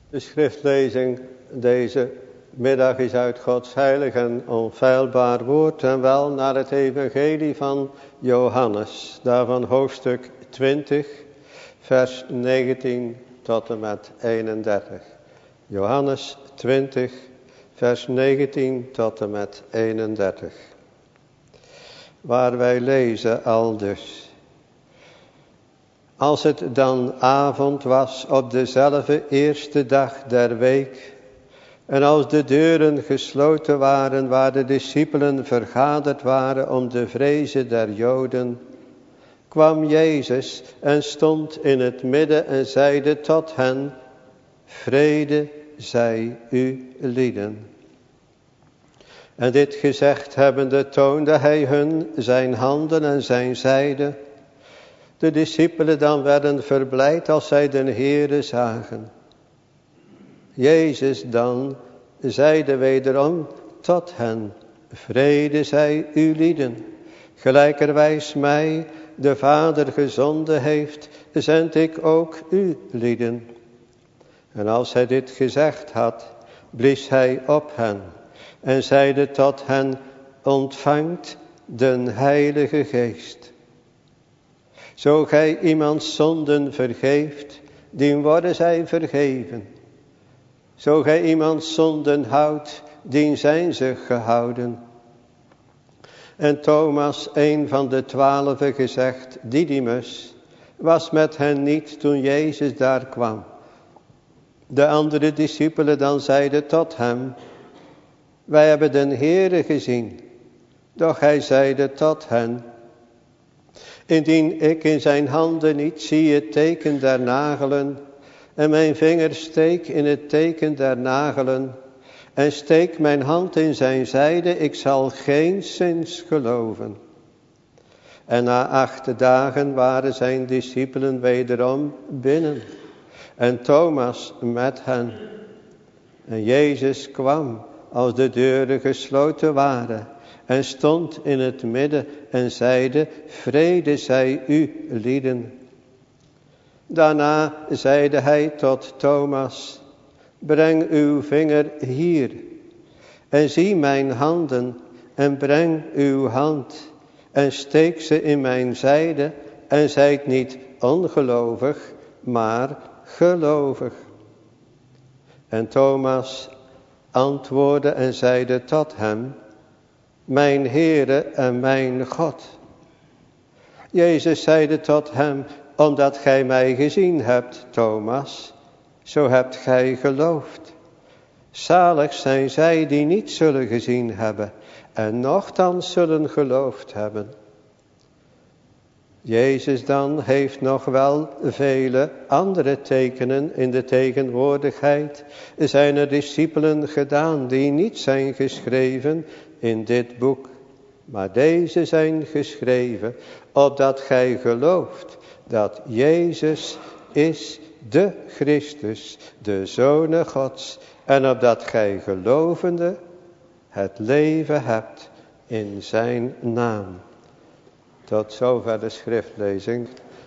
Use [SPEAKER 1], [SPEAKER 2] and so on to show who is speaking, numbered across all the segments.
[SPEAKER 1] De schriftlezing deze middag is uit Gods heilig en onfeilbaar woord en wel naar het evangelie van Johannes. Daarvan hoofdstuk 20, vers 19 tot en met 31. Johannes 20, vers 19 tot en met 31. Waar wij lezen aldus. Als het dan avond was op dezelfde eerste dag der week, en als de deuren gesloten waren waar de discipelen vergaderd waren om de vreze der Joden, kwam Jezus en stond in het midden en zeide tot hen, vrede zij u lieden. En dit gezegd hebbende toonde hij hun zijn handen en zijn zijde. De discipelen dan werden verblijd als zij den Heere zagen. Jezus dan zeide wederom tot hen, vrede zij u lieden. Gelijkerwijs mij de Vader gezonden heeft, zend ik ook u lieden. En als hij dit gezegd had, blies hij op hen en zeide tot hen, ontvangt den Heilige Geest. Zo gij iemands zonden vergeeft, dien worden zij vergeven. Zo gij iemands zonden houdt, dien zijn ze gehouden. En Thomas, een van de 12 gezegd, Didymus, was met hen niet toen Jezus daar kwam. De andere discipelen dan zeiden tot hem, wij hebben den Heere gezien. Doch hij zeide tot hen, indien ik in zijn handen niet zie het teken der nagelen, en mijn vinger steek in het teken der nagelen, en steek mijn hand in zijn zijde, ik zal geenszins geloven. En na 8 dagen waren zijn discipelen wederom binnen, en Thomas met hen. En Jezus kwam, als de deuren gesloten waren, en stond in het midden en zeide, vrede zij u lieden. Daarna zeide hij tot Thomas, breng uw vinger hier en zie mijn handen en breng uw hand en steek ze in mijn zijde en zijt niet ongelovig, maar gelovig. En Thomas antwoordde en zeide tot hem, mijn Heere en mijn God. Jezus zeide tot hem, omdat gij mij gezien hebt, Thomas, zo hebt gij geloofd. Zalig zijn zij die niet zullen gezien hebben en nochtans zullen geloofd hebben. Jezus dan heeft nog wel vele andere tekenen in de tegenwoordigheid zijner discipelen gedaan die niet zijn geschreven in dit boek. Maar deze zijn geschreven opdat gij gelooft dat Jezus is de Christus, de Zoon Gods, en opdat gij gelovende het leven hebt in zijn naam. Tot zover de schriftlezing.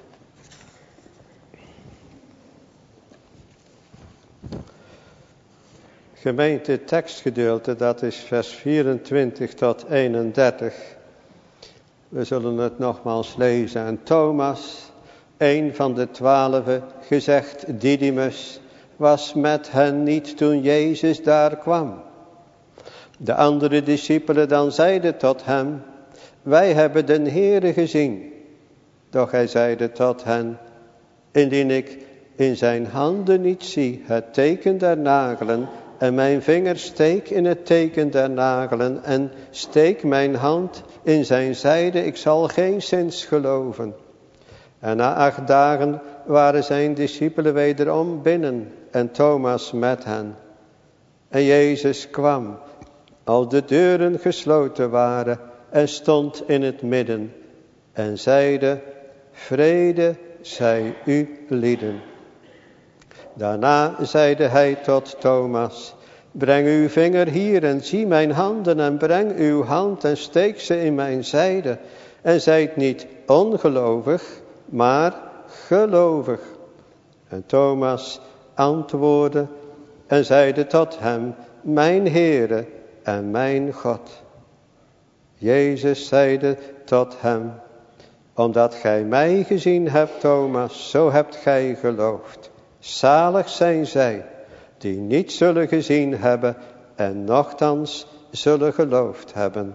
[SPEAKER 1] Gemeente tekstgedeelte, dat is vers 24 tot 31. We zullen het nogmaals lezen. En Thomas, een van de 12, gezegd Didymus, was met hen niet toen Jezus daar kwam. De andere discipelen dan zeiden tot hem, wij hebben den Heere gezien. Doch hij zeide tot hen, indien ik in zijn handen niet zie het teken der nagelen, en mijn vinger steek in het teken der nagelen, en steek mijn hand in zijn zijde, ik zal geenszins geloven. En na 8 dagen waren zijn discipelen wederom binnen, en Thomas met hen. En Jezus kwam, als de deuren gesloten waren, en stond in het midden, en zeide, vrede zij u lieden. Daarna zeide hij tot Thomas, breng uw vinger hier en zie mijn handen en breng uw hand en steek ze in mijn zijde. En zijt niet ongelovig, maar gelovig. En Thomas antwoordde en zeide tot hem, mijn Heere en mijn God. Jezus zeide tot hem, omdat gij mij gezien hebt, Thomas, zo hebt gij geloofd. Zalig zijn zij, die niet zullen gezien hebben en nochtans zullen geloofd hebben.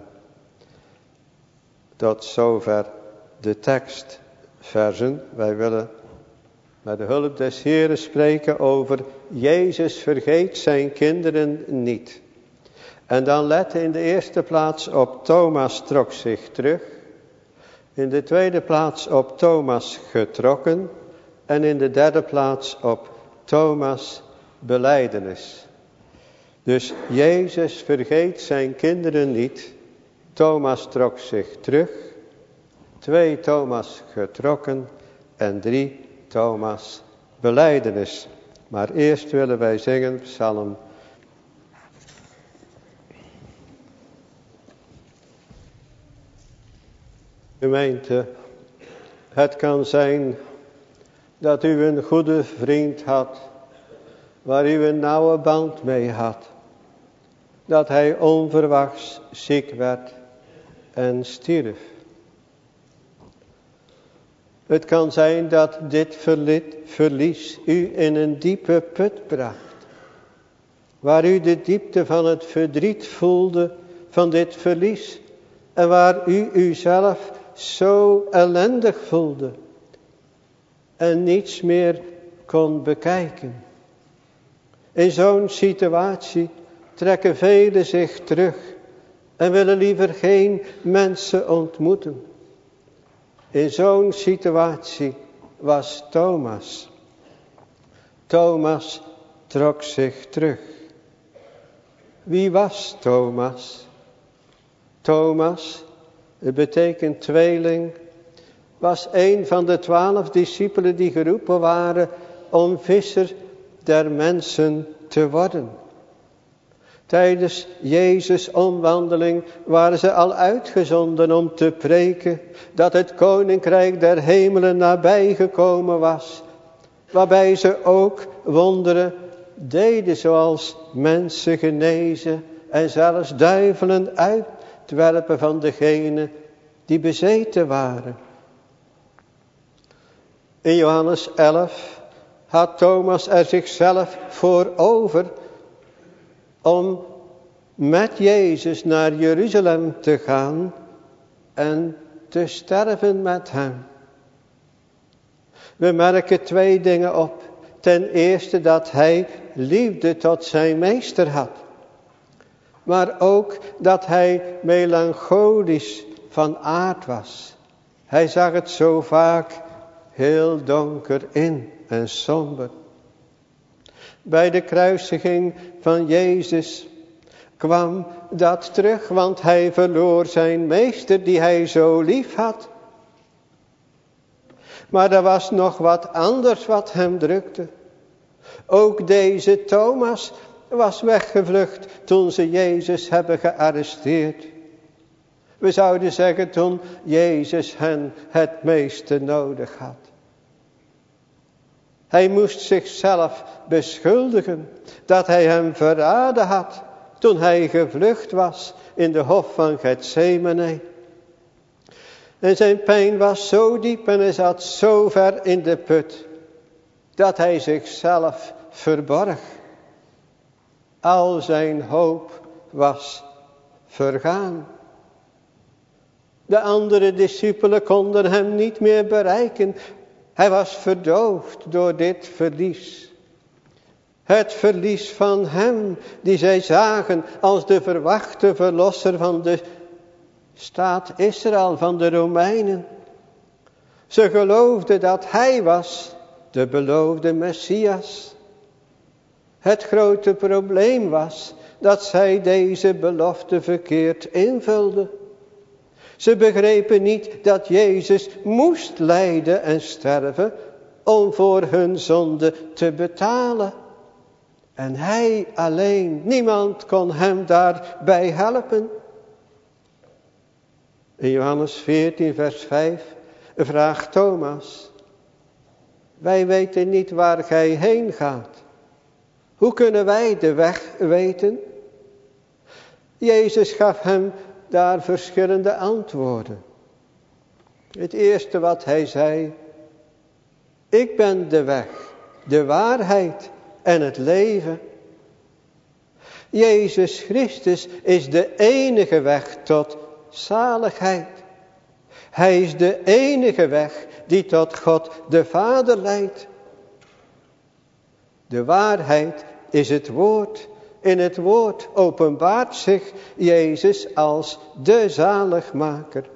[SPEAKER 1] Tot zover de tekstversen. Wij willen met de hulp des Heeren spreken over Jezus vergeet zijn kinderen niet. En dan letten in de eerste plaats op Thomas trok zich terug. In de tweede plaats op Thomas getrokken. En in de derde plaats op Thomas belijdenis. Dus Jezus vergeet zijn kinderen niet. Thomas trok zich terug. 2 Thomas getrokken. En 3 Thomas belijdenis. Maar eerst willen wij zingen Psalm. Gemeente, het kan zijn dat u een goede vriend had, waar u een nauwe band mee had. Dat hij onverwachts ziek werd en stierf. Het kan zijn dat dit verlies u in een diepe put bracht. Waar u de diepte van het verdriet voelde van dit verlies. En waar u uzelf zo ellendig voelde. En niets meer kon bekijken. In zo'n situatie trekken velen zich terug. En willen liever geen mensen ontmoeten. In zo'n situatie was Thomas. Thomas trok zich terug. Wie was Thomas? Thomas, het betekent tweeling, was een van de 12 discipelen die geroepen waren om visser der mensen te worden. Tijdens Jezus' omwandeling waren ze al uitgezonden om te preken dat het koninkrijk der hemelen nabijgekomen was. Waarbij ze ook wonderen deden zoals mensen genezen en zelfs duivelen uitwerpen van degenen die bezeten waren. In Johannes 11 had Thomas er zichzelf voor over om met Jezus naar Jeruzalem te gaan en te sterven met hem. We merken 2 dingen op. Ten eerste dat hij liefde tot zijn meester had. Maar ook dat hij melancholisch van aard was. Hij zag het zo vaak heel donker in en somber. Bij de kruisiging van Jezus kwam dat terug, want hij verloor zijn meester die hij zo lief had. Maar er was nog wat anders wat hem drukte. Ook deze Thomas was weggevlucht toen ze Jezus hebben gearresteerd. We zouden zeggen toen Jezus hen het meeste nodig had. Hij moest zichzelf beschuldigen dat hij hem verraden had toen hij gevlucht was in de hof van Getsemane. En zijn pijn was zo diep en hij zat zo ver in de put dat hij zichzelf verborg. Al zijn hoop was vergaan. De andere discipelen konden hem niet meer bereiken. Hij was verdoofd door dit verlies. Het verlies van hem die zij zagen als de verwachte verlosser van de staat Israël, van de Romeinen. Ze geloofden dat hij was de beloofde Messias. Het grote probleem was dat zij deze belofte verkeerd invulden. Ze begrepen niet dat Jezus moest lijden en sterven om voor hun zonde te betalen. En hij alleen, niemand kon hem daarbij helpen. In Johannes 14 vers 5 vraagt Thomas: wij weten niet waar gij heen gaat. Hoe kunnen wij de weg weten? Jezus gaf hem daar verschillende antwoorden. Het eerste wat hij zei: ik ben de weg, de waarheid en het leven. Jezus Christus is de enige weg tot zaligheid. Hij is de enige weg die tot God de Vader leidt. De waarheid is het woord. In het woord openbaart zich Jezus als de zaligmaker.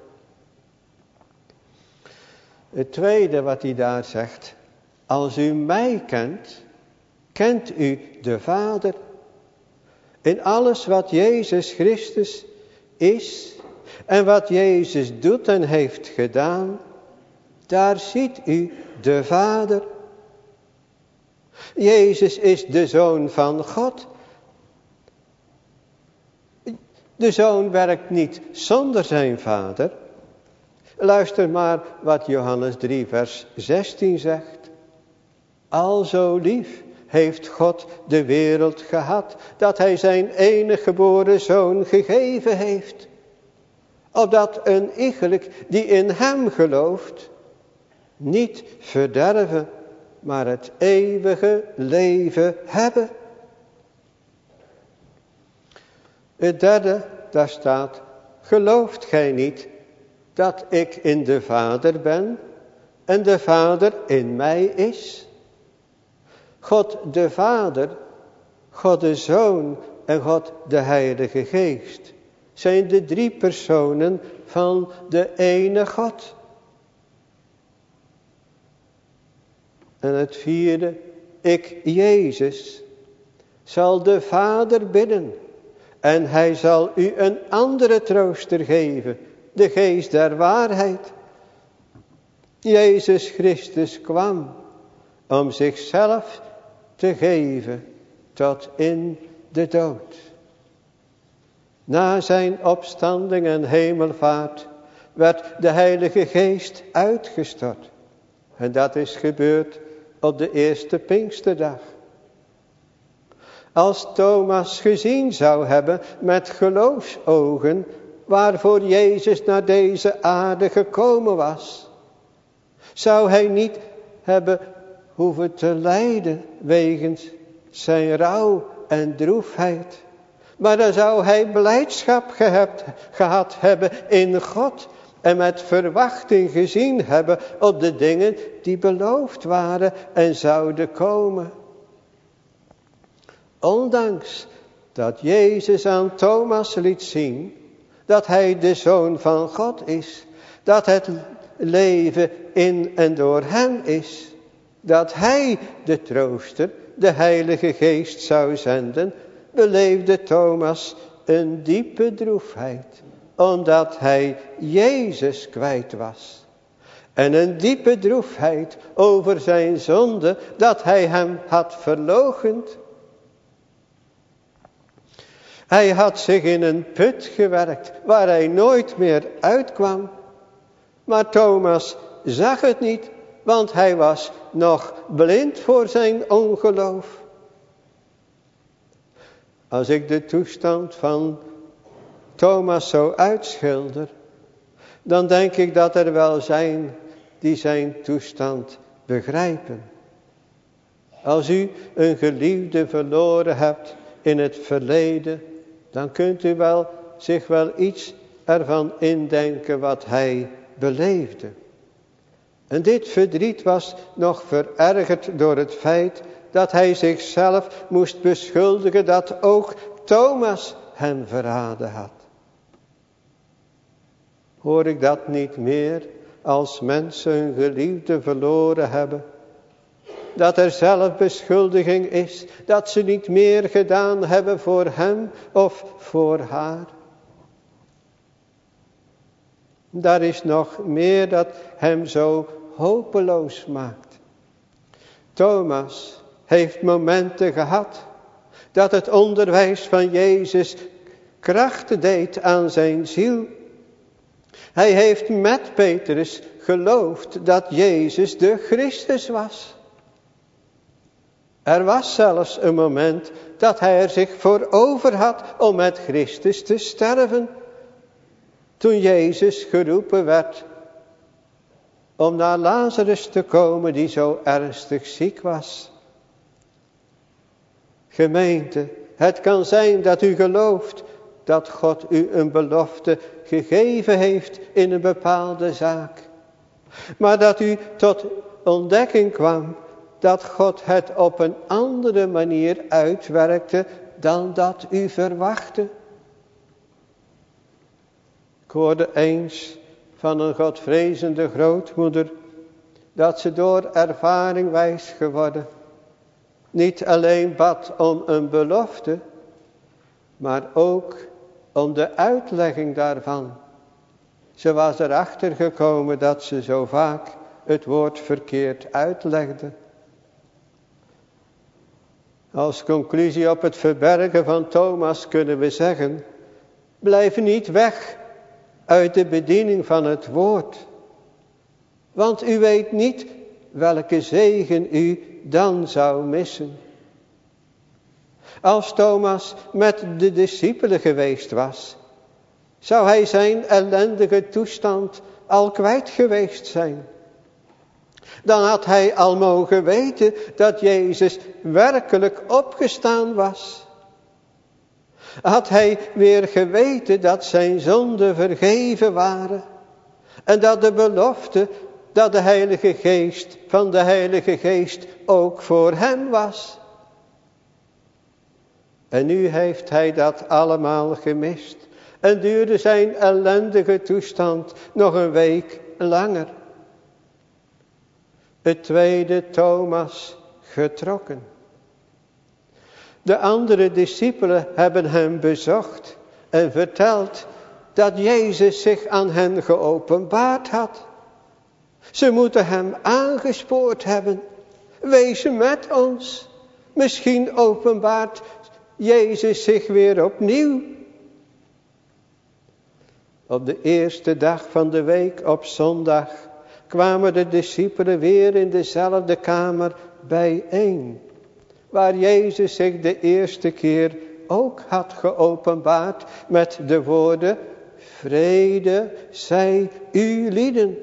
[SPEAKER 1] Het tweede wat hij daar zegt: als u mij kent, kent u de Vader. In alles wat Jezus Christus is en wat Jezus doet en heeft gedaan, daar ziet u de Vader. Jezus is de Zoon van God. De Zoon werkt niet zonder zijn Vader. Luister maar wat Johannes 3 vers 16 zegt. Alzo lief heeft God de wereld gehad, dat hij zijn enige geboren Zoon gegeven heeft. Opdat een iegelijk die in hem gelooft, niet verderven, maar het eeuwige leven hebben. Het derde, daar staat: gelooft gij niet dat ik in de Vader ben en de Vader in mij is? God de Vader, God de Zoon en God de Heilige Geest zijn de drie personen van de ene God. En het vierde: ik, Jezus, zal de Vader bidden en hij zal u een andere trooster geven, de geest der waarheid. Jezus Christus kwam om zichzelf te geven tot in de dood. Na zijn opstanding en hemelvaart werd de Heilige Geest uitgestort. En dat is gebeurd op de eerste Pinksterdag. Als Thomas gezien zou hebben met geloofsogen waarvoor Jezus naar deze aarde gekomen was, zou hij niet hebben hoeven te lijden wegens zijn rouw en droefheid. Maar dan zou hij blijdschap gehad hebben in God en met verwachting gezien hebben op de dingen die beloofd waren en zouden komen. Ondanks dat Jezus aan Thomas liet zien dat hij de Zoon van God is, dat het leven in en door hem is, dat hij de trooster, de Heilige Geest zou zenden, beleefde Thomas een diepe droefheid, omdat hij Jezus kwijt was. En een diepe droefheid over zijn zonde, dat hij hem had verloochend. Hij had zich in een put gewerkt, waar hij nooit meer uitkwam. Maar Thomas zag het niet, want hij was nog blind voor zijn ongeloof. Als ik de toestand van Thomas zo uitschilder, dan denk ik dat er wel zijn die zijn toestand begrijpen. Als u een geliefde verloren hebt in het verleden, dan kunt u zich wel iets ervan indenken wat hij beleefde. En dit verdriet was nog verergerd door het feit dat hij zichzelf moest beschuldigen dat ook Thomas hem verraden had. Hoor ik dat niet meer als mensen hun geliefde verloren hebben? Dat er zelfbeschuldiging is, dat ze niet meer gedaan hebben voor hem of voor haar. Daar is nog meer dat hem zo hopeloos maakt. Thomas heeft momenten gehad dat het onderwijs van Jezus kracht deed aan zijn ziel. Hij heeft met Petrus geloofd dat Jezus de Christus was. Er was zelfs een moment dat hij er zich voor over had om met Christus te sterven. Toen Jezus geroepen werd om naar Lazarus te komen die zo ernstig ziek was. Gemeente, het kan zijn dat u gelooft dat God u een belofte gegeven heeft in een bepaalde zaak. Maar dat u tot ontdekking kwam dat God het op een andere manier uitwerkte dan dat u verwachtte. Ik hoorde eens van een Godvrezende grootmoeder dat ze door ervaring wijs geworden niet alleen bad om een belofte, maar ook om de uitlegging daarvan. Ze was erachter gekomen dat ze zo vaak het woord verkeerd uitlegde. Als conclusie op het verbergen van Thomas kunnen we zeggen: blijf niet weg uit de bediening van het woord. Want u weet niet welke zegen u dan zou missen. Als Thomas met de discipelen geweest was, zou hij zijn ellendige toestand al kwijt geweest zijn. Dan had hij al mogen weten dat Jezus werkelijk opgestaan was. Had hij weer geweten dat zijn zonden vergeven waren. En dat de belofte dat de Heilige Geest van de Heilige Geest ook voor hem was. En nu heeft hij dat allemaal gemist. En duurde zijn ellendige toestand nog een week langer. Het tweede Thomas getrokken. De andere discipelen hebben hem bezocht en verteld dat Jezus zich aan hen geopenbaard had. Ze moeten hem aangespoord hebben. Wees met ons. Misschien openbaart Jezus zich weer opnieuw. Op de eerste dag van de week, op zondag, kwamen de discipelen weer in dezelfde kamer bijeen. Waar Jezus zich de eerste keer ook had geopenbaard met de woorden: vrede zij u lieden.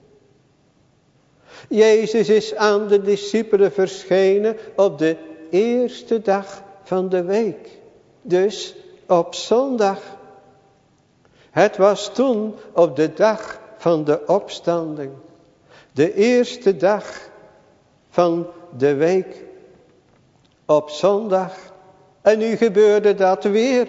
[SPEAKER 1] Jezus is aan de discipelen verschenen op de eerste dag van de week. Dus op zondag. Het was toen op de dag van de opstanding. De eerste dag van de week. Op zondag. En nu gebeurde dat weer.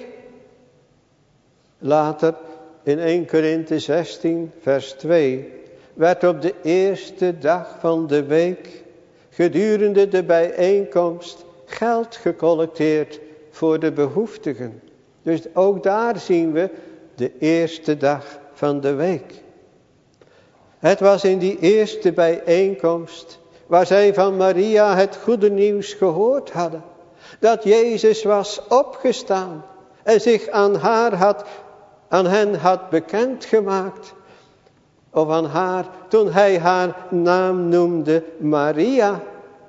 [SPEAKER 1] Later in 1 Korinthe 16 vers 2 werd op de eerste dag van de week gedurende de bijeenkomst geld gecollecteerd voor de behoeftigen. Dus ook daar zien we de eerste dag van de week. Het was in die eerste bijeenkomst waar zij van Maria het goede nieuws gehoord hadden. Dat Jezus was opgestaan en zich aan hen had bekendgemaakt. Of aan haar, toen hij haar naam noemde Maria.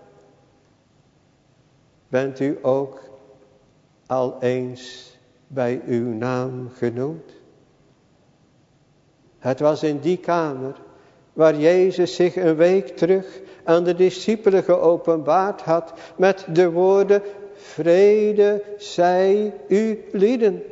[SPEAKER 1] Bent u ook al eens bij uw naam genoemd? Het was in die kamer waar Jezus zich een week terug aan de discipelen geopenbaard had met de woorden: vrede zij u lieden.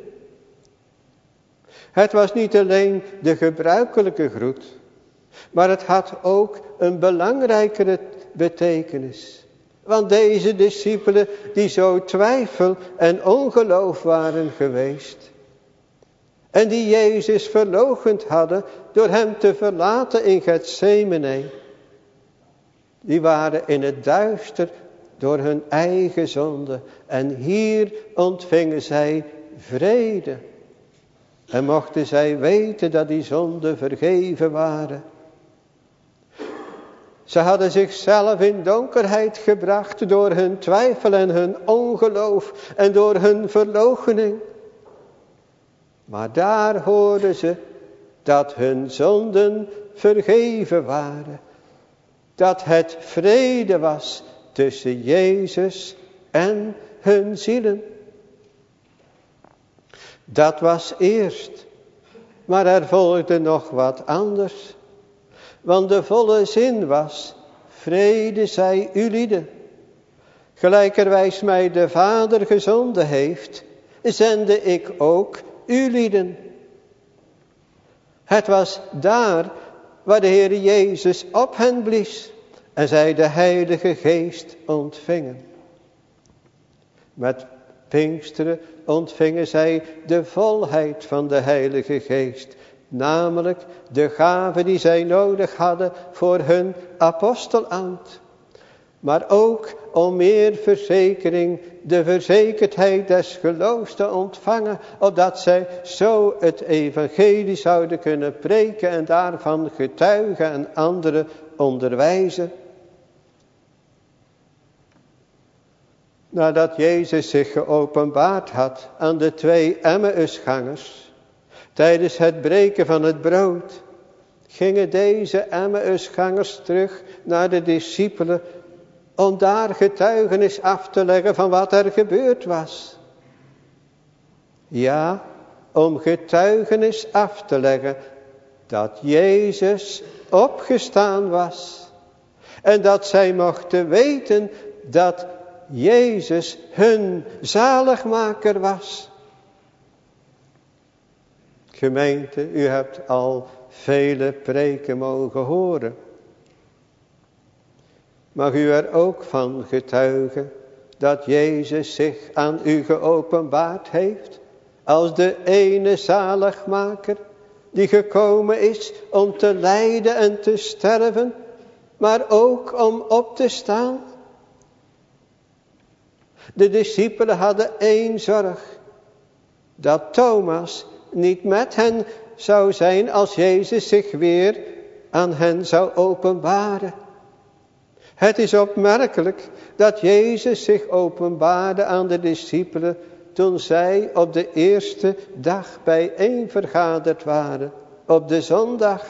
[SPEAKER 1] Het was niet alleen de gebruikelijke groet, maar het had ook een belangrijkere betekenis. Want deze discipelen die zo twijfel en ongeloof waren geweest, en die Jezus verloochend hadden door hem te verlaten in Getsemane, die waren in het duister door hun eigen zonde. En hier ontvingen zij vrede. En mochten zij weten dat die zonden vergeven waren. Ze hadden zichzelf in donkerheid gebracht door hun twijfel en hun ongeloof en door hun verloochening. Maar daar hoorden ze dat hun zonden vergeven waren. Dat het vrede was tussen Jezus en hun zielen. Dat was eerst, maar er volgde nog wat anders. Want de volle zin was, vrede zij ulieden. Gelijkerwijs mij de Vader gezonden heeft, zende ik ook ulieden. Het was daar waar de Heer Jezus op hen blies en zij de Heilige Geest ontvingen. Met Pinksteren ontvingen zij de volheid van de Heilige Geest, namelijk de gave die zij nodig hadden voor hun apostelambt. Maar ook om meer verzekering, de verzekerdheid des geloofs te ontvangen, opdat zij zo het evangelie zouden kunnen preken en daarvan getuigen en anderen onderwijzen. Nadat Jezus zich geopenbaard had aan de 2 Emmausgangers, tijdens het breken van het brood, gingen deze Emmausgangers terug naar de discipelen om daar getuigenis af te leggen van wat er gebeurd was. Ja, om getuigenis af te leggen dat Jezus opgestaan was. En dat zij mochten weten dat Jezus hun zaligmaker was. Gemeente, u hebt al vele preken mogen horen. Mag u er ook van getuigen dat Jezus zich aan u geopenbaard heeft als de ene zaligmaker die gekomen is om te lijden en te sterven, maar ook om op te staan? De discipelen hadden 1 zorg, dat Thomas niet met hen zou zijn als Jezus zich weer aan hen zou openbaren. Het is opmerkelijk dat Jezus zich openbaarde aan de discipelen toen zij op de eerste dag bijeen vergaderd waren, op de zondag.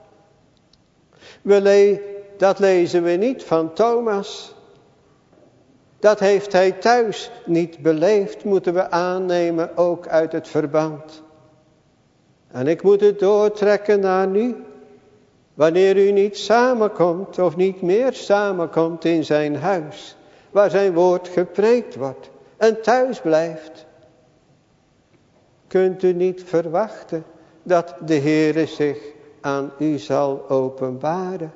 [SPEAKER 1] Dat lezen we niet van Thomas. Dat heeft hij thuis niet beleefd, moeten we aannemen, ook uit het verband. En ik moet het doortrekken naar nu. Wanneer u niet samenkomt of niet meer samenkomt in zijn huis, waar zijn woord gepreekt wordt en thuis blijft, kunt u niet verwachten dat de Heere zich aan u zal openbaren.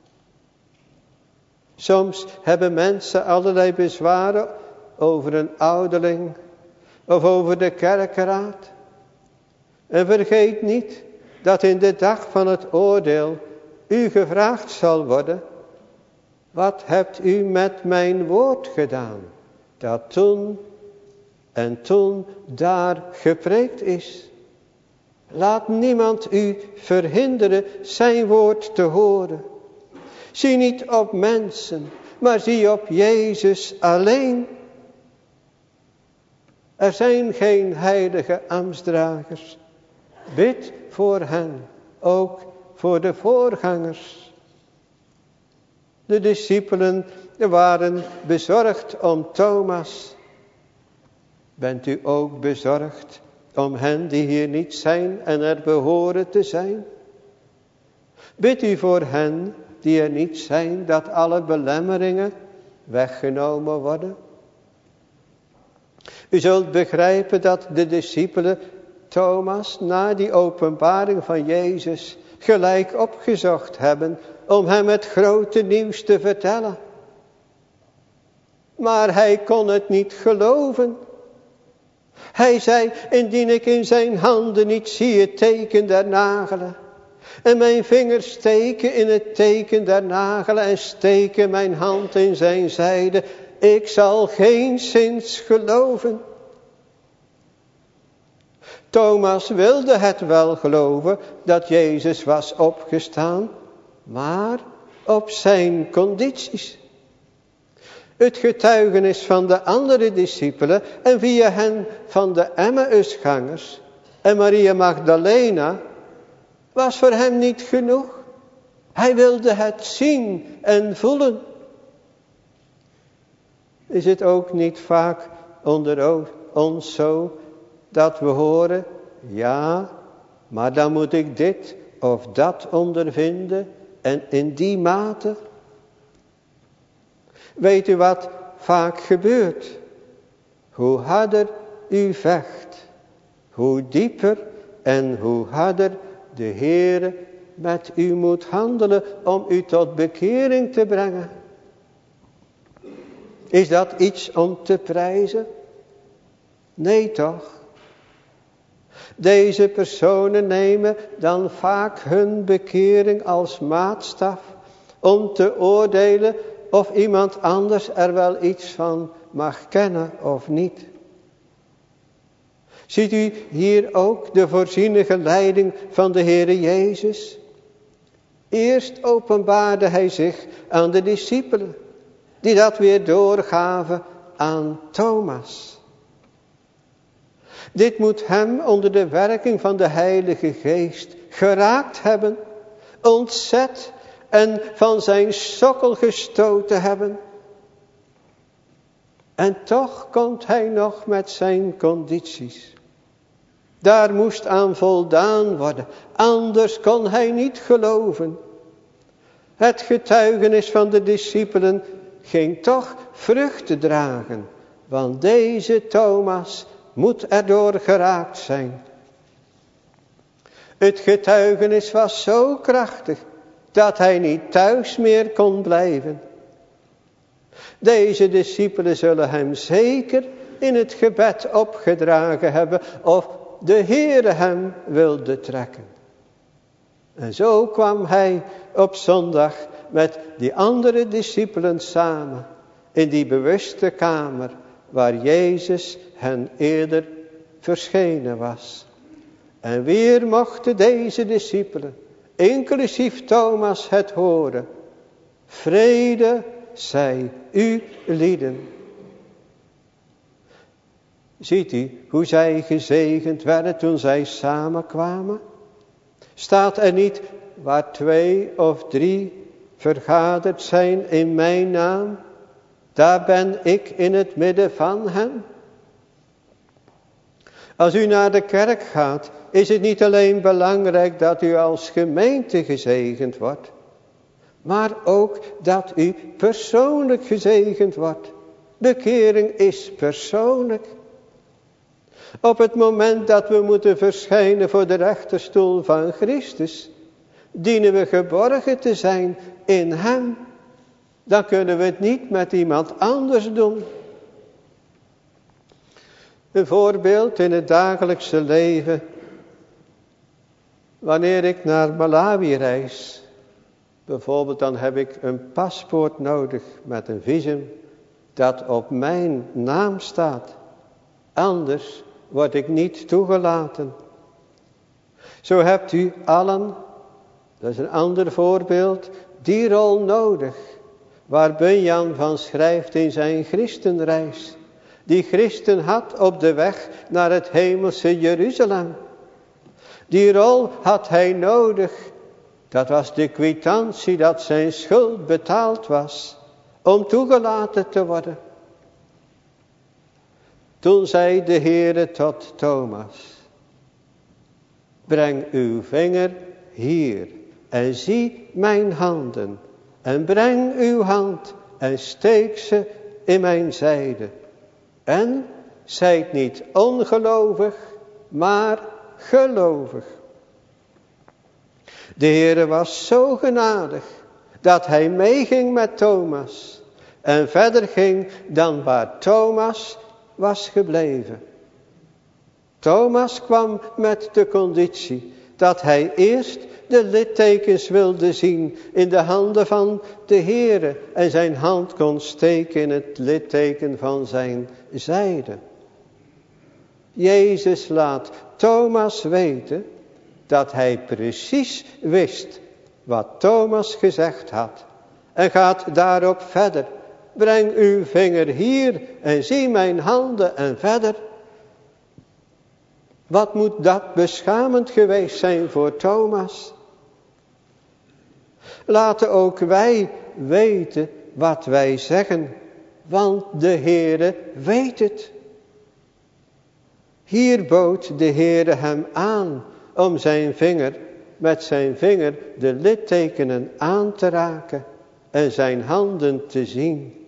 [SPEAKER 1] Soms hebben mensen allerlei bezwaren over een ouderling of over de kerkeraad. En vergeet niet dat in de dag van het oordeel u gevraagd zal worden: wat hebt u met mijn woord gedaan, dat toen en toen daar gepreekt is? Laat niemand u verhinderen zijn woord te horen. Zie niet op mensen, maar zie op Jezus alleen. Er zijn geen heilige ambtsdragers. Bid voor hen, ook voor de voorgangers. De discipelen waren bezorgd om Thomas. Bent u ook bezorgd om hen die hier niet zijn en er behoren te zijn? Bid u voor hen die er niet zijn, dat alle belemmeringen weggenomen worden? U zult begrijpen dat de discipelen Thomas na die openbaring van Jezus gelijk opgezocht hebben om hem het grote nieuws te vertellen. Maar hij kon het niet geloven. Hij zei: indien ik in zijn handen niet zie het teken der nagelen, en mijn vingers steken in het teken der nagelen en steken mijn hand in zijn zijde, ik zal geenszins geloven. Thomas wilde het wel geloven dat Jezus was opgestaan, maar op zijn condities. Het getuigenis van de andere discipelen en via hen van de Emmausgangers en Maria Magdalena was voor hem niet genoeg. Hij wilde het zien en voelen. Is het ook niet vaak onder ons zo dat we horen, ja, maar dan moet ik dit of dat ondervinden en in die mate? Weet u wat vaak gebeurt? Hoe harder u vecht, hoe dieper en hoe harder de Heere met u moet handelen om u tot bekering te brengen. Is dat iets om te prijzen? Nee toch? Deze personen nemen dan vaak hun bekering als maatstaf om te oordelen of iemand anders er wel iets van mag kennen of niet. Ziet u hier ook de voorzienige leiding van de Heere Jezus? Eerst openbaarde hij zich aan de discipelen, die dat weer doorgaven aan Thomas. Dit moet hem onder de werking van de Heilige Geest geraakt hebben, ontzet en van zijn sokkel gestoten hebben. En toch komt hij nog met zijn condities. Daar moest aan voldaan worden, anders kon hij niet geloven. Het getuigenis van de discipelen ging toch vruchten dragen, want deze Thomas moet erdoor geraakt zijn. Het getuigenis was zo krachtig dat hij niet thuis meer kon blijven. Deze discipelen zullen hem zeker in het gebed opgedragen hebben of de Heere hem wilde trekken. En zo kwam hij op zondag met die andere discipelen samen in die bewuste kamer waar Jezus hen eerder verschenen was. En weer mochten deze discipelen, inclusief Thomas, het horen. Vrede zij u lieden. Ziet u hoe zij gezegend werden toen zij samenkwamen? Staat er niet, waar 2 of 3 vergaderd zijn in mijn naam, daar ben ik in het midden van hen? Als u naar de kerk gaat, is het niet alleen belangrijk dat u als gemeente gezegend wordt, maar ook dat u persoonlijk gezegend wordt. Bekering is persoonlijk. Op het moment dat we moeten verschijnen voor de rechterstoel van Christus, dienen we geborgen te zijn in hem. Dan kunnen we het niet met iemand anders doen. Een voorbeeld in het dagelijkse leven. Wanneer ik naar Malawi reis, bijvoorbeeld, dan heb ik een paspoort nodig met een visum dat op mijn naam staat. Anders word ik niet toegelaten. Zo hebt u allen, dat is een ander voorbeeld, die rol nodig. Waar Bunyan van schrijft in zijn christenreis. Die christen had op de weg naar het hemelse Jeruzalem. Die rol had hij nodig. Dat was de kwitantie dat zijn schuld betaald was. Om toegelaten te worden. Toen zei de Heere tot Thomas. Breng uw vinger hier en zie mijn handen. En breng uw hand en steek ze in mijn zijde. En zijt niet ongelovig, maar gelovig. De Heere was zo genadig dat hij meeging met Thomas. En verder ging dan waar Thomas was gebleven. Thomas kwam met de conditie dat hij eerst de littekens wilde zien in de handen van de Heere en zijn hand kon steken in het litteken van zijn zijde. Jezus laat Thomas weten dat hij precies wist wat Thomas gezegd had en gaat daarop verder. Breng uw vinger hier en zie mijn handen en verder. Wat moet dat beschamend geweest zijn voor Thomas? Laten ook wij weten wat wij zeggen want de Heere weet het. Hier bood de Heere hem aan om met zijn vinger de littekenen aan te raken en zijn handen te zien.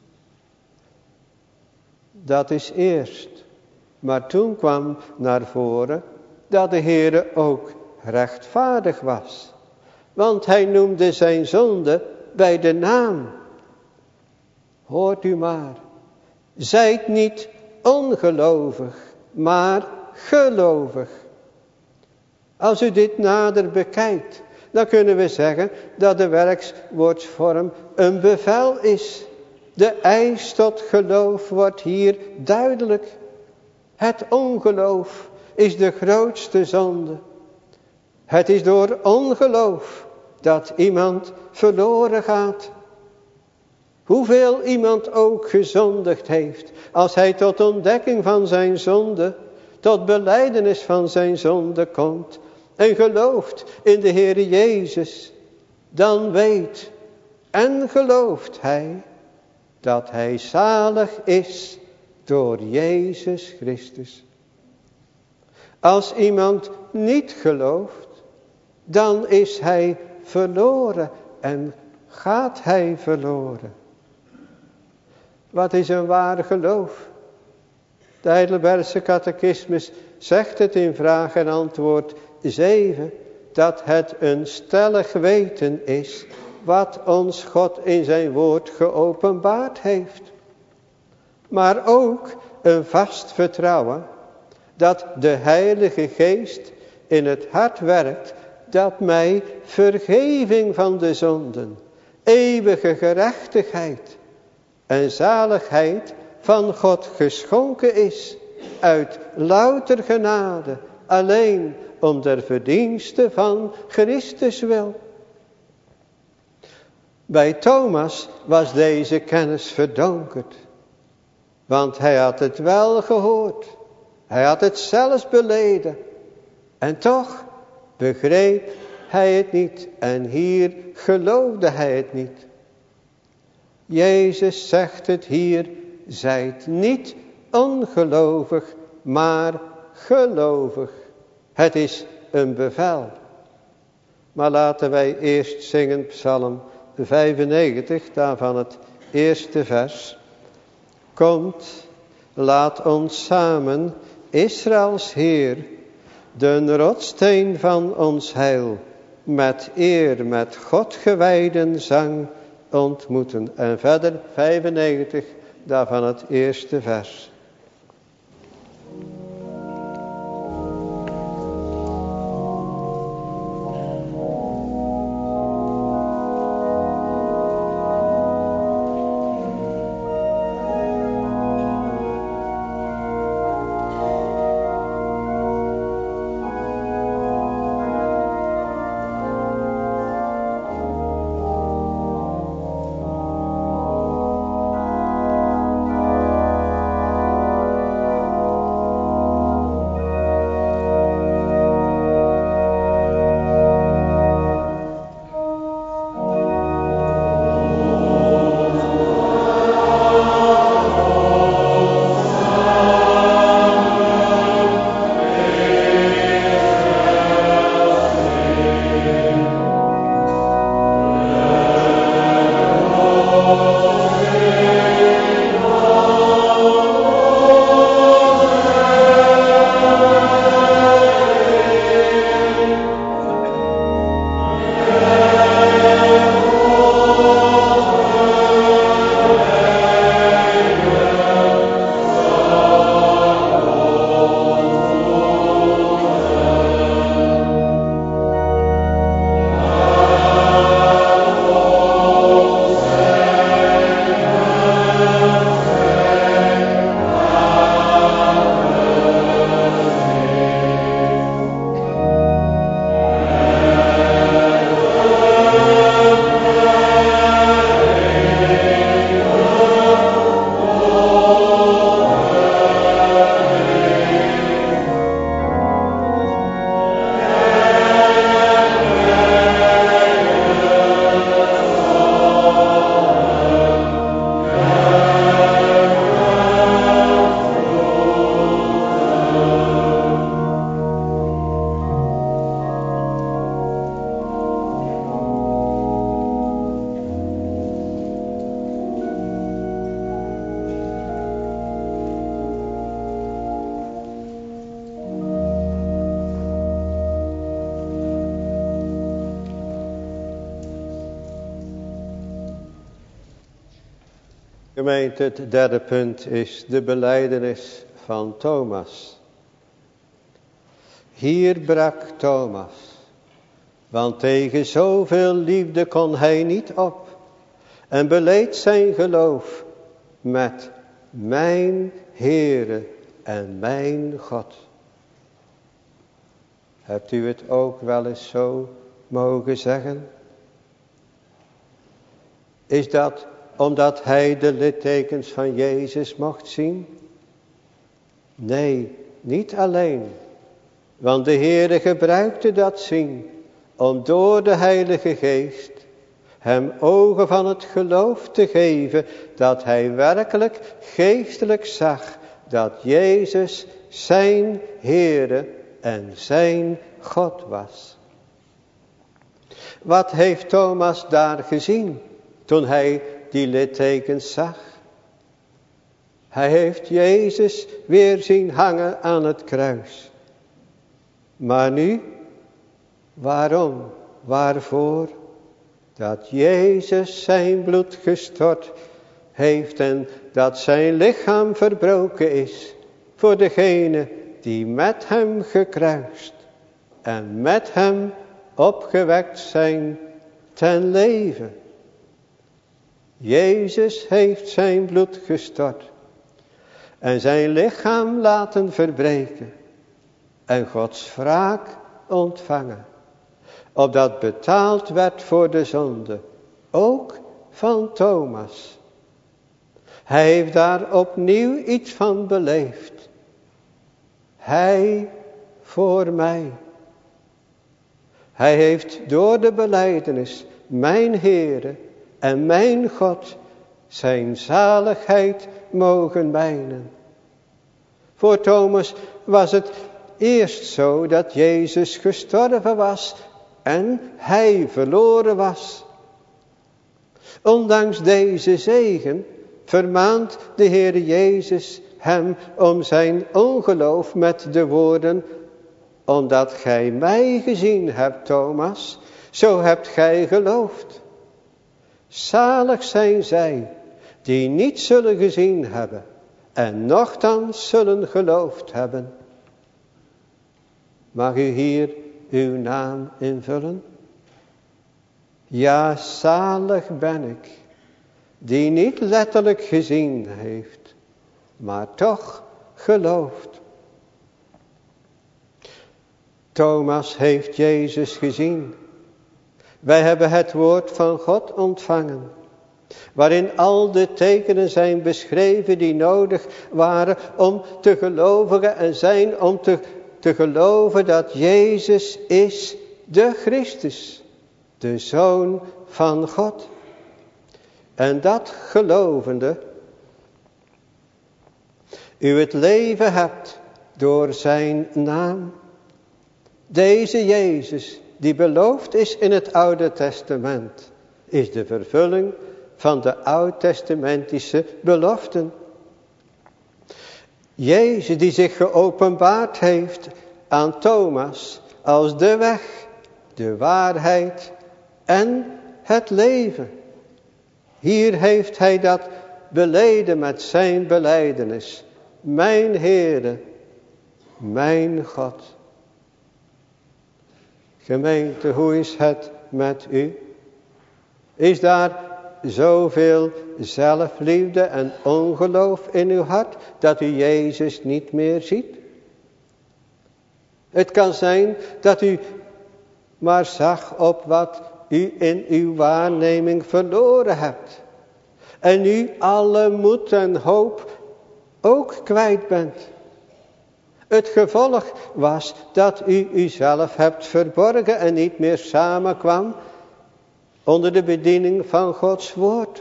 [SPEAKER 1] Dat is eerst. Maar toen kwam naar voren dat de Heere ook rechtvaardig was. Want hij noemde zijn zonde bij de naam. Hoort u maar. Zijt niet ongelovig, maar gelovig. Als u dit nader bekijkt, dan kunnen we zeggen dat de werkwoordsvorm een bevel is. De eis tot geloof wordt hier duidelijk. Het ongeloof is de grootste zonde. Het is door ongeloof dat iemand verloren gaat. Hoeveel iemand ook gezondigd heeft, als hij tot ontdekking van zijn zonde, tot belijdenis van zijn zonde komt en gelooft in de Heere Jezus, dan weet en gelooft hij dat hij zalig is door Jezus Christus. Als iemand niet gelooft, dan is hij verloren en gaat hij verloren. Wat is een waar geloof? De Heidelbergse catechismus zegt het in vraag en antwoord 7, dat het een stellig weten is wat ons God in zijn woord geopenbaard heeft. Maar ook een vast vertrouwen dat de Heilige Geest in het hart werkt, dat mij vergeving van de zonden, eeuwige gerechtigheid en zaligheid van God geschonken is, uit louter genade, alleen om der verdienste van Christus wil. Bij Thomas was deze kennis verdonkerd, want hij had het wel gehoord, hij had het zelfs beleden, en toch begreep hij het niet en hier geloofde hij het niet. Jezus zegt het hier, zijt niet ongelovig, maar gelovig. Het is een bevel. Maar laten wij eerst zingen Psalm 95, daarvan het eerste vers. Komt, laat ons samen, Israëls Heer, de rotssteen van ons heil, met eer, met God gewijden zang ontmoeten. En verder 95, daarvan het eerste vers. Gemeente, het derde punt is de belijdenis van Thomas. Hier brak Thomas, want tegen zoveel liefde kon hij niet op en beleed zijn geloof met mijn Heere en mijn God. Hebt u het ook wel eens zo mogen zeggen? Is dat omdat hij de littekens van Jezus mocht zien? Nee, niet alleen. Want de Heere gebruikte dat zien om door de Heilige Geest hem ogen van het geloof te geven dat hij werkelijk geestelijk zag dat Jezus zijn Heere en zijn God was. Wat heeft Thomas daar gezien toen hij die littekens zag? Hij heeft Jezus weer zien hangen aan het kruis. Maar nu, waarom? Waarvoor? Dat Jezus zijn bloed gestort heeft en dat zijn lichaam verbroken is voor degene die met hem gekruist en met hem opgewekt zijn ten leven. Jezus heeft zijn bloed gestort en zijn lichaam laten verbreken en Gods wraak ontvangen, opdat betaald werd voor de zonde, ook van Thomas. Hij heeft daar opnieuw iets van beleefd. Hij voor mij. Hij heeft door de belijdenis, mijn Heere en mijn God, zijn zaligheid mogen mijnen. Voor Thomas was het eerst zo dat Jezus gestorven was en hij verloren was. Ondanks deze zegen vermaant de Heer Jezus hem om zijn ongeloof met de woorden: omdat gij mij gezien hebt, Thomas, zo hebt gij geloofd. Zalig zijn zij die niet zullen gezien hebben en nochtans zullen geloofd hebben. Mag u hier uw naam invullen? Ja, zalig ben ik, die niet letterlijk gezien heeft, maar toch gelooft. Thomas heeft Jezus gezien. Wij hebben het woord van God ontvangen, waarin al de tekenen zijn beschreven die nodig waren om te gelovigen en zijn om te geloven dat Jezus is de Christus, de Zoon van God. En dat gelovende, u het leven hebt door zijn naam. Deze Jezus, die beloofd is in het Oude Testament, is de vervulling van de oud-testamentische beloften. Jezus die zich geopenbaard heeft aan Thomas als de weg, de waarheid en het leven. Hier heeft hij dat beleden met zijn belijdenis. Mijn Heere, mijn God. Gemeente, hoe is het met u? Is daar zoveel zelfliefde en ongeloof in uw hart dat u Jezus niet meer ziet? Het kan zijn dat u maar zag op wat u in uw waarneming verloren hebt. En nu alle moed en hoop ook kwijt bent. Het gevolg was dat u uzelf hebt verborgen en niet meer samenkwam onder de bediening van Gods woord.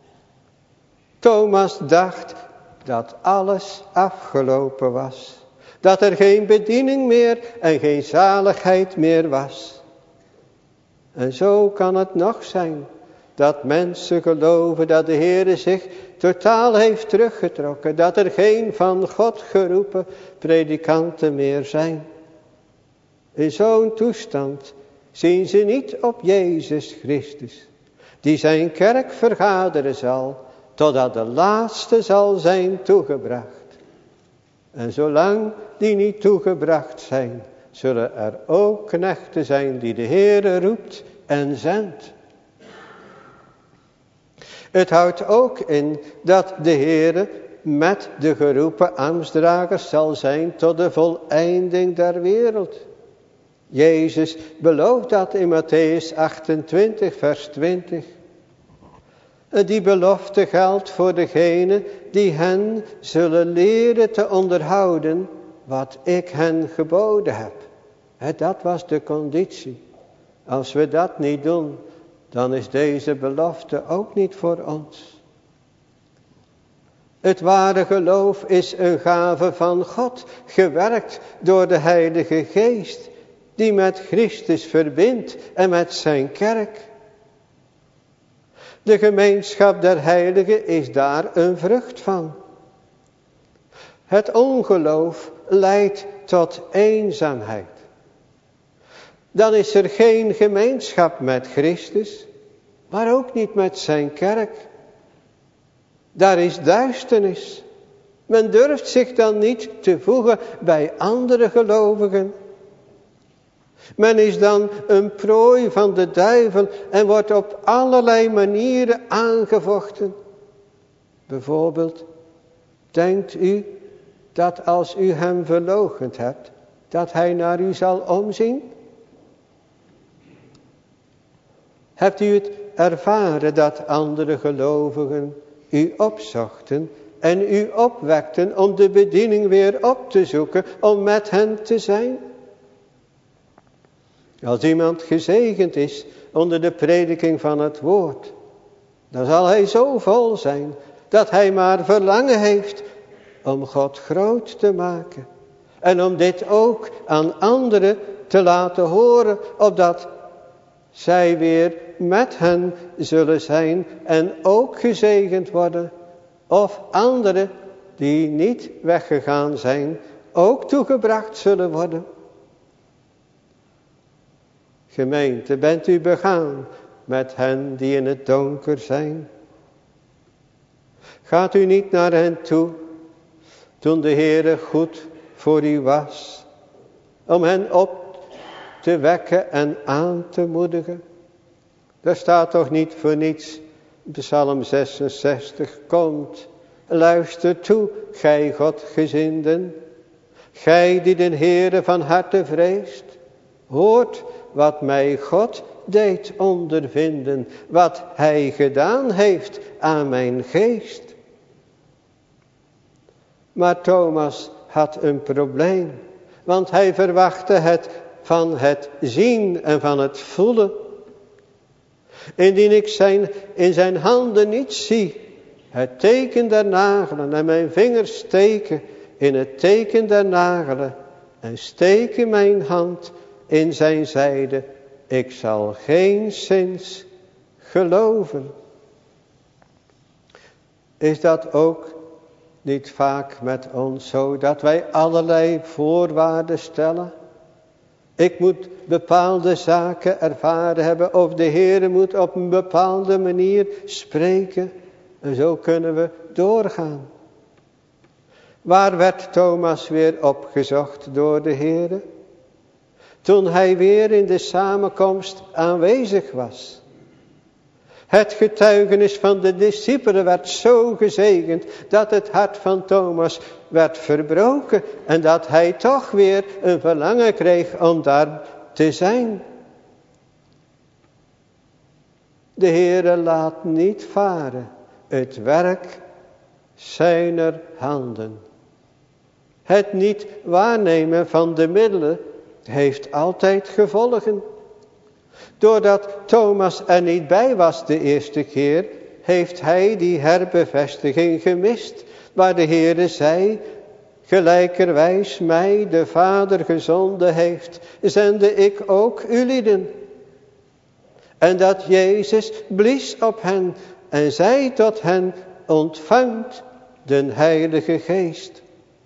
[SPEAKER 1] Thomas dacht dat alles afgelopen was. Dat er geen bediening meer en geen zaligheid meer was. En zo kan het nog zijn dat mensen geloven dat de Heere zich totaal heeft teruggetrokken. Dat er geen van God geroepen predikanten meer zijn. In zo'n toestand zien ze niet op Jezus Christus, die zijn kerk vergaderen zal totdat de laatste zal zijn toegebracht. En zolang die niet toegebracht zijn, zullen er ook knechten zijn die de Heere roept en zendt. Het houdt ook in dat de Heere met de geroepen ambtsdragers zal zijn tot de voleinding der wereld. Jezus belooft dat in Mattheüs 28 vers 20. Die belofte geldt voor degenen die hen zullen leren te onderhouden wat ik hen geboden heb. Dat was de conditie. Als we dat niet doen, dan is deze belofte ook niet voor ons. Het ware geloof is een gave van God, gewerkt door de Heilige Geest, die met Christus verbindt en met zijn kerk. De gemeenschap der heiligen is daar een vrucht van. Het ongeloof leidt tot eenzaamheid. Dan is er geen gemeenschap met Christus, maar ook niet met zijn kerk. Daar is duisternis. Men durft zich dan niet te voegen bij andere gelovigen. Men is dan een prooi van de duivel en wordt op allerlei manieren aangevochten. Bijvoorbeeld, denkt u dat als u hem verloochend hebt, dat hij naar u zal omzien? Hebt u het ervaren dat andere gelovigen u opzochten en u opwekten om de bediening weer op te zoeken, om met hen te zijn? Als iemand gezegend is onder de prediking van het woord, dan zal hij zo vol zijn dat hij maar verlangen heeft om God groot te maken. En om dit ook aan anderen te laten horen, opdat zij weer met hen zullen zijn en ook gezegend worden. Of anderen die niet weggegaan zijn, ook toegebracht zullen worden. Gemeente, bent u begaan met hen die in het donker zijn? Gaat u niet naar hen toe, toen de Heere goed voor u was, om hen op te wekken en aan te moedigen? Daar staat toch niet voor niets, Psalm 66, komt, luister toe, gij Godgezinden, gij die den Heere van harte vreest, hoort wat mij God deed ondervinden, wat hij gedaan heeft aan mijn geest. Maar Thomas had een probleem, want hij verwachtte het van het zien en van het voelen. Indien ik in zijn handen niet zie, het teken der nagelen, en mijn vingers steken in het teken der nagelen, en steken mijn hand in zijn zijde, ik zal geenszins geloven. Is dat ook niet vaak met ons zo, dat wij allerlei voorwaarden stellen? Ik moet bepaalde zaken ervaren hebben, of de Heere moet op een bepaalde manier spreken. En zo kunnen we doorgaan. Waar werd Thomas weer opgezocht door de Heere? Toen hij weer in de samenkomst aanwezig was. Het getuigenis van de discipelen werd zo gezegend dat het hart van Thomas werd verbroken en dat hij toch weer een verlangen kreeg om daar te zijn. De Heere laat niet varen het werk zijner handen. Het niet waarnemen van de middelen heeft altijd gevolgen. Doordat Thomas er niet bij was de eerste keer, heeft hij die herbevestiging gemist, waar de Heere zei, gelijkerwijs mij de Vader gezonden heeft, zende ik ook ulieden. En dat Jezus blies op hen en zei tot hen, ontvangt den Heilige Geest.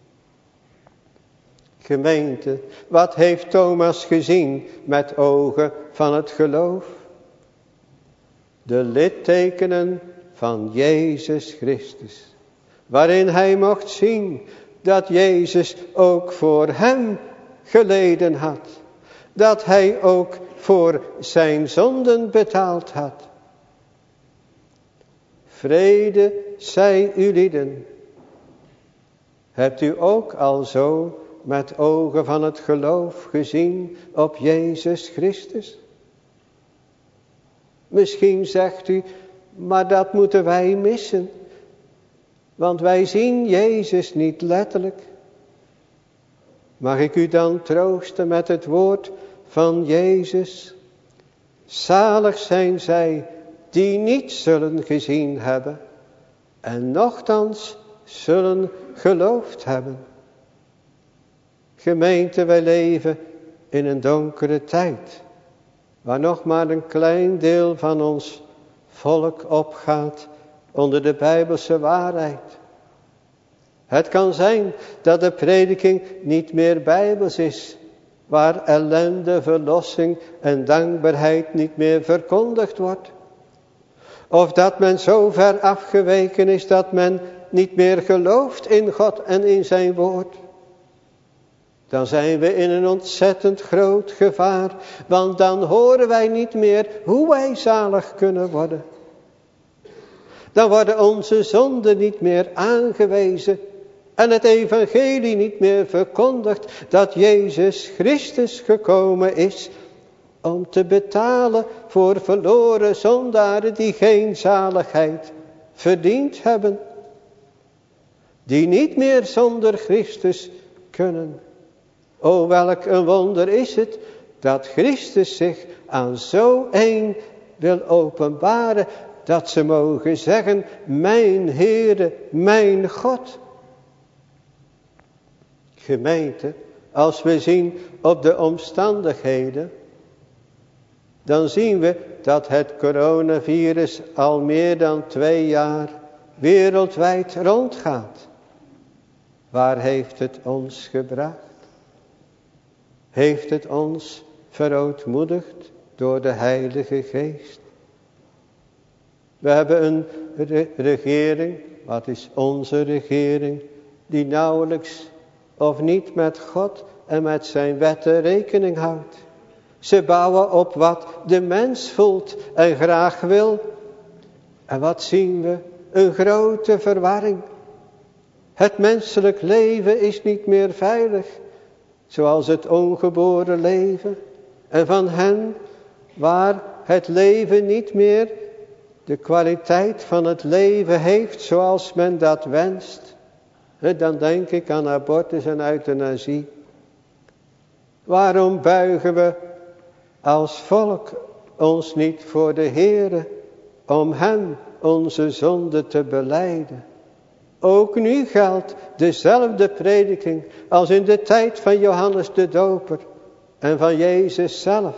[SPEAKER 1] Gemeente, wat heeft Thomas gezien met ogen van het geloof? De littekenen van Jezus Christus. Waarin hij mocht zien dat Jezus ook voor hem geleden had. Dat hij ook voor zijn zonden betaald had. Vrede zij ulieden. Hebt u ook al zo met ogen van het geloof gezien op Jezus Christus? Misschien zegt u, maar dat moeten wij missen. Want wij zien Jezus niet letterlijk. Mag ik u dan troosten met het woord van Jezus? Zalig zijn zij die niet zullen gezien hebben en nochtans zullen geloofd hebben. Gemeente, wij leven in een donkere tijd, waar nog maar een klein deel van ons volk opgaat onder de Bijbelse waarheid. Het kan zijn dat de prediking niet meer Bijbels is, waar ellende, verlossing en dankbaarheid niet meer verkondigd wordt. Of dat men zo ver afgeweken is dat men niet meer gelooft in God en in zijn woord. Dan zijn we in een ontzettend groot gevaar, want dan horen wij niet meer hoe wij zalig kunnen worden. Dan worden onze zonden niet meer aangewezen en het evangelie niet meer verkondigd dat Jezus Christus gekomen is om te betalen voor verloren zondaren die geen zaligheid verdiend hebben. Die niet meer zonder Christus kunnen. O, welk een wonder is het dat Christus zich aan zo een wil openbaren, dat ze mogen zeggen, mijn Heere, mijn God. Gemeente, als we zien op de omstandigheden, dan zien we dat het coronavirus al meer dan 2 jaar wereldwijd rondgaat. Waar heeft het ons gebracht? Heeft het ons verootmoedigd door de Heilige Geest? We hebben een regering, wat is onze regering, die nauwelijks of niet met God en met zijn wetten rekening houdt. Ze bouwen op wat de mens voelt en graag wil. En wat zien we? Een grote verwarring. Het menselijk leven is niet meer veilig, zoals het ongeboren leven. En van hen waar het leven niet meer de kwaliteit van het leven heeft zoals men dat wenst. Dan denk ik aan abortus en euthanasie. Waarom buigen we als volk ons niet voor de Heere om hem onze zonde te belijden? Ook nu geldt dezelfde prediking als in de tijd van Johannes de Doper en van Jezus zelf.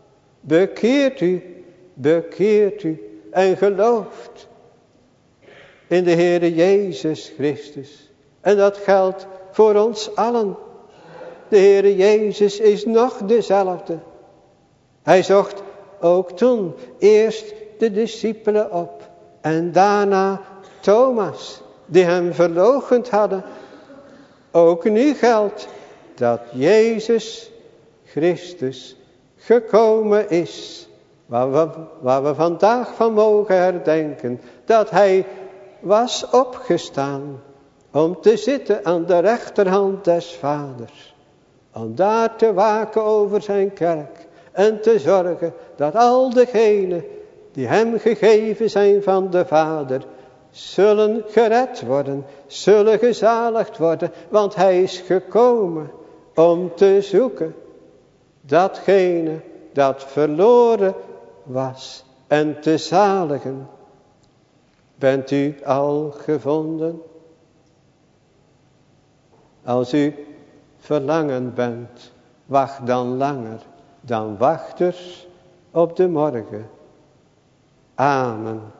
[SPEAKER 1] Bekeert u en gelooft in de Heere Jezus Christus. En dat geldt voor ons allen. De Heere Jezus is nog dezelfde. Hij zocht ook toen eerst de discipelen op en daarna Thomas, die hem verloochend hadden. Ook nu geldt dat Jezus Christus gekomen is, waar we vandaag van mogen herdenken, dat hij was opgestaan om te zitten aan de rechterhand des Vaders, om daar te waken over zijn kerk en te zorgen dat al degenen die hem gegeven zijn van de Vader, zullen gered worden, zullen gezaligd worden, want hij is gekomen om te zoeken datgene dat verloren was en te zaligen. Bent u al gevonden? Als u verlangen bent, wacht dan langer dan wachters op de morgen. Amen.